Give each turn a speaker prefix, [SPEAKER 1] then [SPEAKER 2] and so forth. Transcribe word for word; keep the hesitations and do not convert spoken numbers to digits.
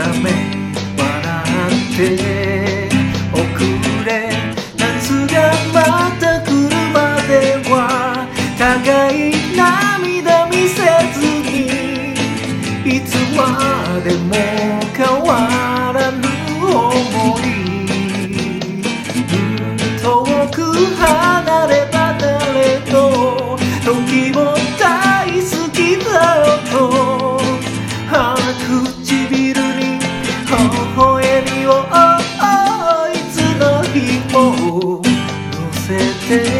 [SPEAKER 1] め笑っておくれ。夏がまた来るまでは互い涙見せずに、いつまでも変わらぬ想い。遠く離れ離れと時も大好きだよと、あ唇に微笑みをいつの日も乗せて